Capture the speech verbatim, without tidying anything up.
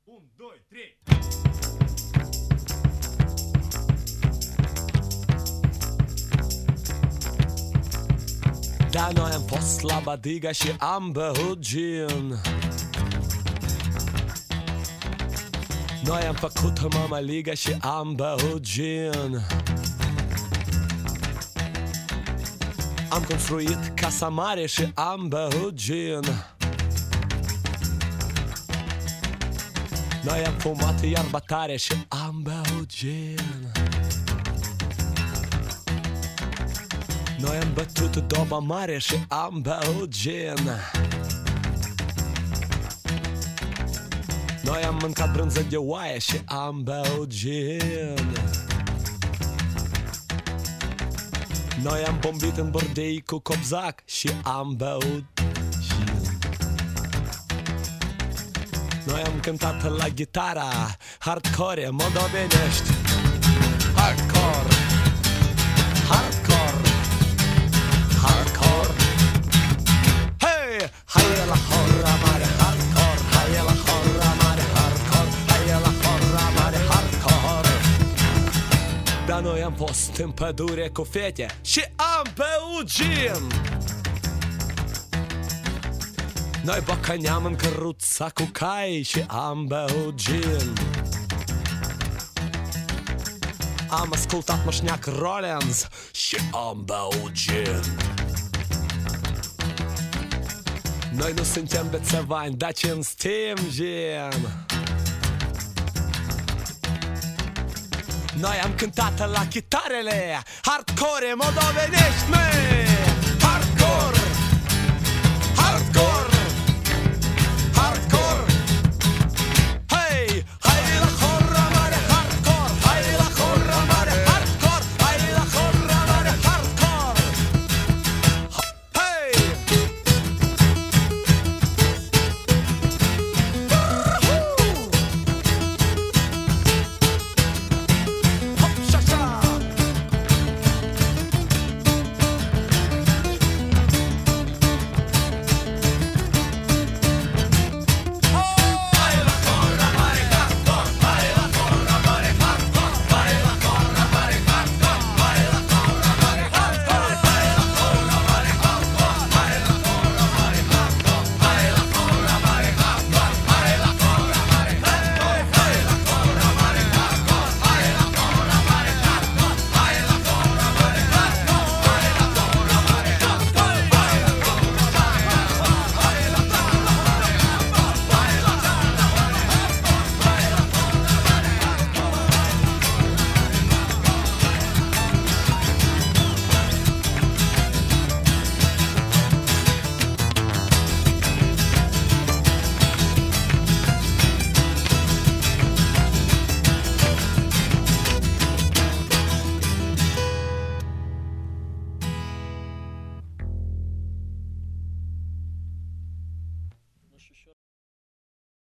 Un, doi, trei. Da, noi am fost la Badiga și am băut gin. Noi am făcut mămăligă și am băut gin. Am construit casa mare și am băut gin. Noi am fumat iarba tare și am băut gin. Noi am bătut doba mare și am băut gin. Noi am mâncat brânză de oaie și am băut gin. Noi am bombit în bordei cu copzac și am băut gin. Noi am cântat la gitara hardcore moldovenești. Hardcore, hardcore, hardcore. Hey, hai la hora mare hardcore, hai la hora mare hardcore, hai la hora mare hardcore. Dar noi am fost în pădure cu fete și am băut gin. Noi bocăneam în căruța cu cai și am băut gin. Am ascultat Moșneac Rollins și am băut gin. Noi nu suntem bețăvani, dar cinstim gin. Noi am cântat la chitarele hardcore moldovenești, măi! Hardcore!